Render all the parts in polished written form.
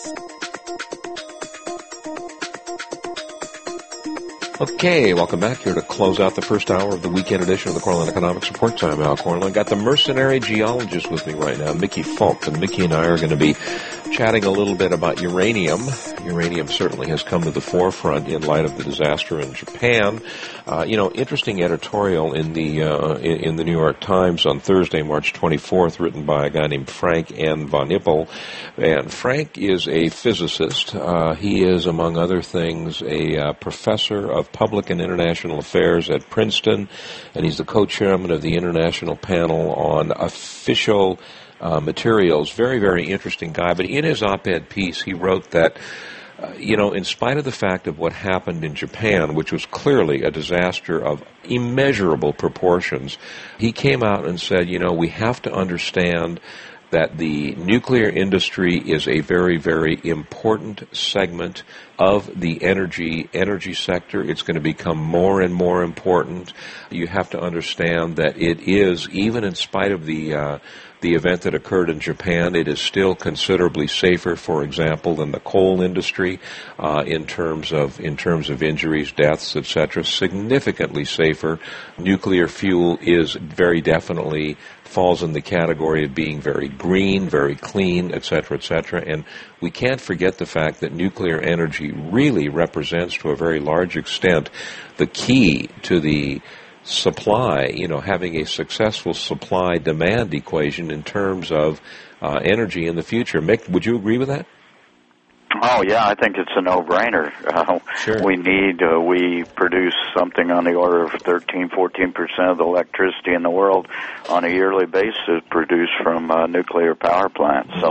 Okay, welcome back here to close out the first hour of the weekend edition of the Cornland Economics Report. I'm Al Cornland. Got the mercenary geologist with me right now, Mickey Falk, and Mickey and I are going to be chatting a little bit about uranium. Uranium certainly has come to the forefront in light of the disaster in Japan. Interesting editorial in the New York Times on Thursday, March 24th, written by a guy named Frank N. von Ippel. And Frank is a physicist. He is, among other things, a professor of Public and International Affairs at Princeton, and he's the co-chairman of the International Panel on Official Materials. Very, very interesting guy. But in his op-ed piece, he wrote that in spite of the fact of what happened in Japan, which was clearly a disaster of immeasurable proportions, he came out and said, we have to understand that the nuclear industry is a very, very important segment of the energy sector. It's going to become more and more important. You have to understand that it is, even in spite of the event that occurred in Japan, it is still considerably safer, for example, than the coal industry in terms of injuries, deaths, etc. Significantly safer. Nuclear fuel is very definitely falls in the category of being very green, very clean, etc., etc. And we can't forget the fact that nuclear energy really represents, to a very large extent, the key to the supply, having a successful supply-demand equation in terms of energy in the future. Mick, would you agree with that? Oh, yeah, I think it's a no-brainer. Sure. We produce something on the order of 13-14% of the electricity in the world on a yearly basis produced from nuclear power plants. So,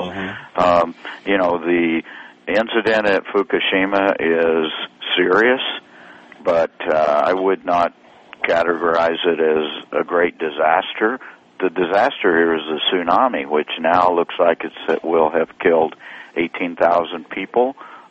the incident at Fukushima is serious, but I would not categorize it as a great disaster. The disaster here is the tsunami, which now looks like it will have killed 18,000 people.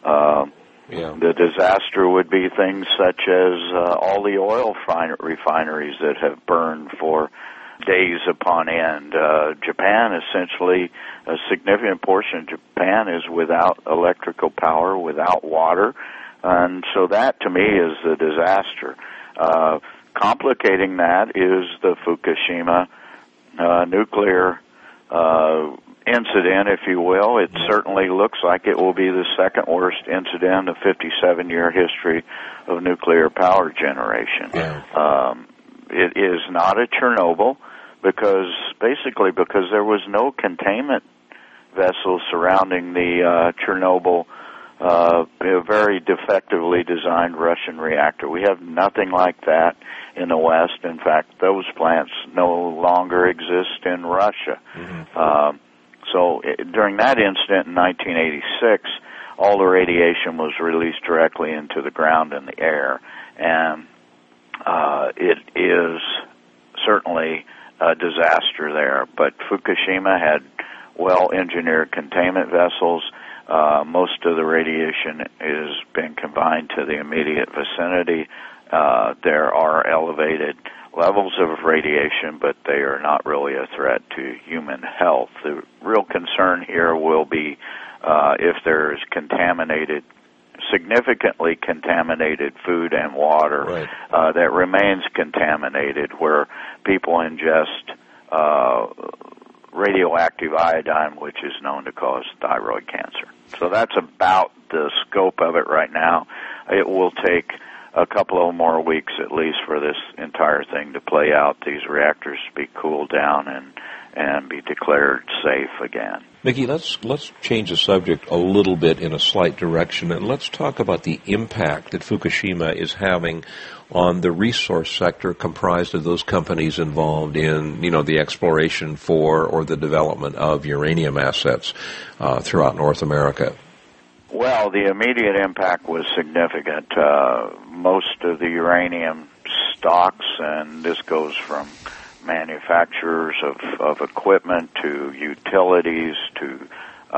The disaster would be things such as all the oil refineries that have burned for days upon end. Japan, essentially, a significant portion of Japan is without electrical power, without water, and so that, to me, is the disaster. Complicating that is the Fukushima nuclear incident, if you will. It certainly looks like it will be the second worst incident in the 57-year history of nuclear power generation. It is not a Chernobyl because there was no containment vessel surrounding the Chernobyl, a very defectively designed Russian reactor. We have nothing like that in the West. In fact, those plants no longer exist in Russia. So during that incident in 1986, all the radiation was released directly into the ground and the air, and it is certainly a disaster there. But Fukushima had well-engineered containment vessels. Most of the radiation has been confined to the immediate vicinity. There are elevated levels of radiation, but they are not really a threat to human health. The real concern here will be if there is significantly contaminated food and water that remains contaminated, where people ingest radioactive iodine, which is known to cause thyroid cancer. So that's about the scope of it right now. It will take a couple of more weeks at least for this entire thing to play out, these reactors to be cooled down and be declared safe again. Mickey, let's change the subject a little bit in a slight direction, and let's talk about the impact that Fukushima is having on the resource sector comprised of those companies involved in, the exploration for or the development of uranium assets throughout North America. Well, the immediate impact was significant. Most of the uranium stocks, and this goes from manufacturers of equipment to utilities to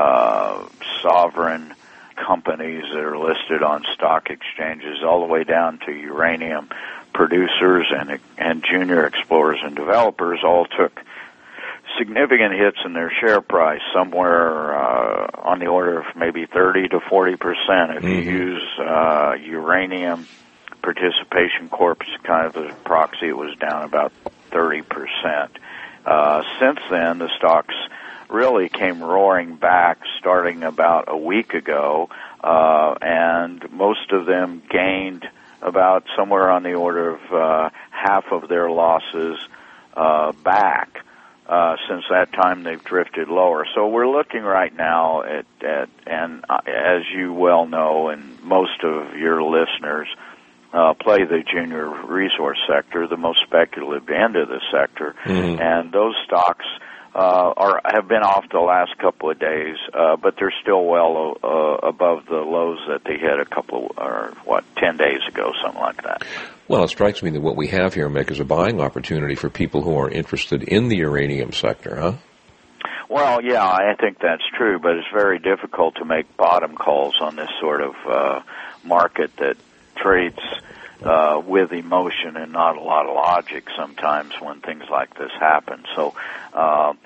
sovereign companies that are listed on stock exchanges, all the way down to uranium producers and junior explorers and developers, all took significant hits in their share price, somewhere on the order of maybe 30 to 40%. If you use Uranium Participation Corp as kind of a proxy, it was down about 30%. Since then, the stocks really came roaring back starting about a week ago, and most of them gained about somewhere on the order of half of their losses back. Since that time, they've drifted lower. So we're looking right now at and as you well know, and most of your listeners play the junior resource sector, the most speculative end of the sector, and those stocks have been off the last couple of days, but they're still well above the lows that they hit 10 days ago, something like that. Well, it strikes me that what we have here, Mick, is a buying opportunity for people who are interested in the uranium sector, huh? Well, yeah, I think that's true, but it's very difficult to make bottom calls on this sort of market that trades with emotion and not a lot of logic sometimes when things like this happen. So I'll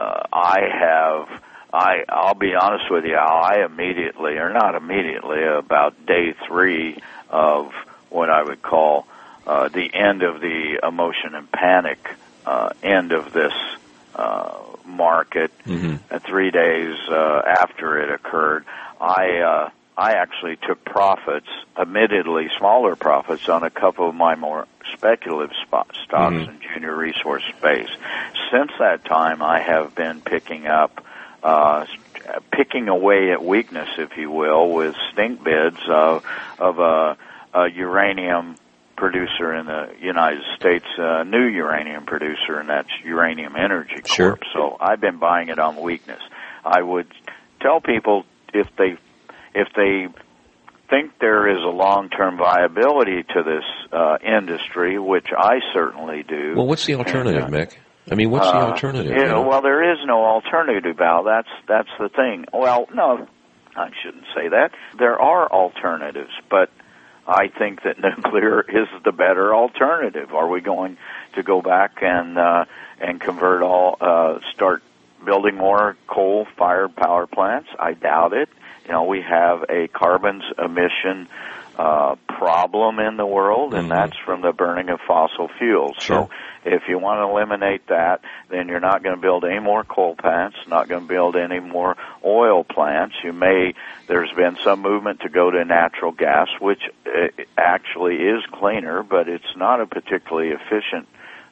be honest with you, about day 3 of what I would call the end of the emotion and panic end of this market, 3 days after it occurred, I actually took profits, admittedly smaller profits, on a couple of my more speculative stocks in junior resource space. Since that time, I have been picking away at weakness, if you will, with stink bids of a uranium producer in the United States, a new uranium producer, and that's Uranium Energy Corp. Sure. So I've been buying it on weakness. I would tell people if they think there is a long-term viability to this industry, which I certainly do. Well, what's the alternative, Mick? I mean, what's the alternative? Well, there is no alternative, Al. That's the thing. Well, no, I shouldn't say that. There are alternatives, but I think that nuclear is the better alternative. Are we going to go back and convert start building more coal-fired power plants? I doubt it. You know, we have a carbon emission problem in the world, and that's from the burning of fossil fuels. Sure. So if you want to eliminate that, then you're not going to build any more coal plants, not going to build any more oil plants. There's been some movement to go to natural gas, which actually is cleaner, but it's not a particularly efficient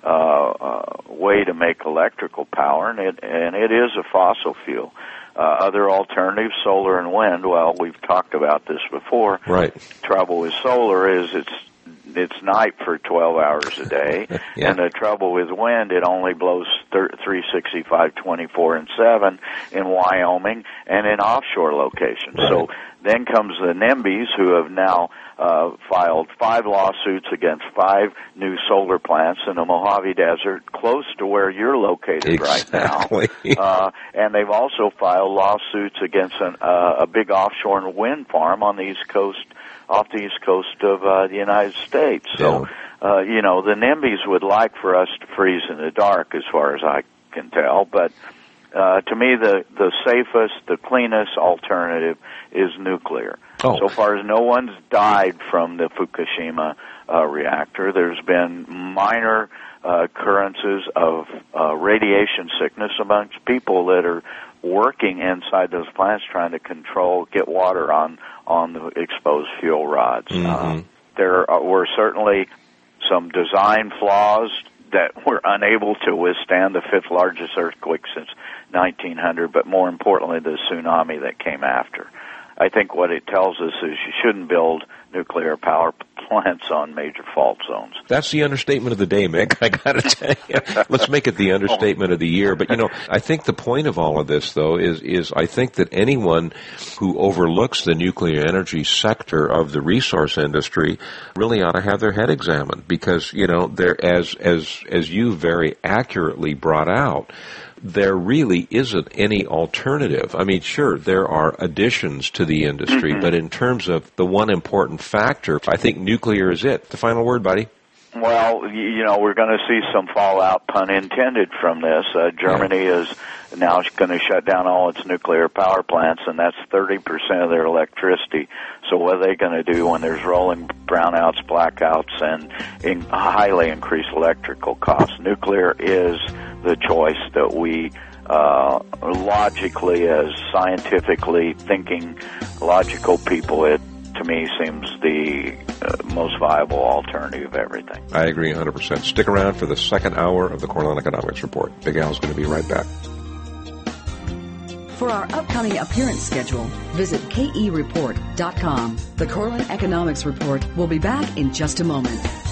way to make electrical power, and it is a fossil fuel. Other alternatives, solar and wind, well, we've talked about this before. Right. Trouble with solar is it's night for 12 hours a day, yeah. And the trouble with wind, it only blows 365, 24/7 in Wyoming and in offshore locations. Right. So then comes the NIMBYs, who have now filed 5 lawsuits against 5 new solar plants in the Mojave Desert, close to where you're located right now. And they've also filed lawsuits against a big offshore wind farm on the East Coast, off the East Coast of the United States. So, the NIMBYs would like for us to freeze in the dark, as far as I can tell, but to me, the safest, the cleanest alternative is nuclear. Oh. So far as no one's died from the Fukushima reactor, there's been minor occurrences of radiation sickness amongst people that are working inside those plants trying to get water on the exposed fuel rods. There were certainly some design flaws that were unable to withstand the 5th largest earthquake since 1900, but more importantly, the tsunami that came after. I think what it tells us is you shouldn't build nuclear power plants on major fault zones. That's the understatement of the day, Mick. I got to tell you. Let's make it the understatement of the year. But, I think the point of all of this, though, is I think that anyone who overlooks the nuclear energy sector of the resource industry really ought to have their head examined because, there, as you very accurately brought out, there really isn't any alternative. I mean, sure, there are additions to the industry, but in terms of the one important factor, I think nuclear is it. The final word, buddy. Well, we're going to see some fallout, pun intended, from this. Germany is now going to shut down all its nuclear power plants, and that's 30% of their electricity. So what are they going to do when there's rolling brownouts, blackouts, and highly increased electrical costs? Nuclear is the choice that we logically, as scientifically thinking, logical people, it to me seems the most viable alternative of everything. I agree 100%. Stick around for the second hour of the Cornell Economics Report. Big Al's going to be right back. For our upcoming appearance schedule, visit kereport.com. The Cornell Economics Report will be back in just a moment.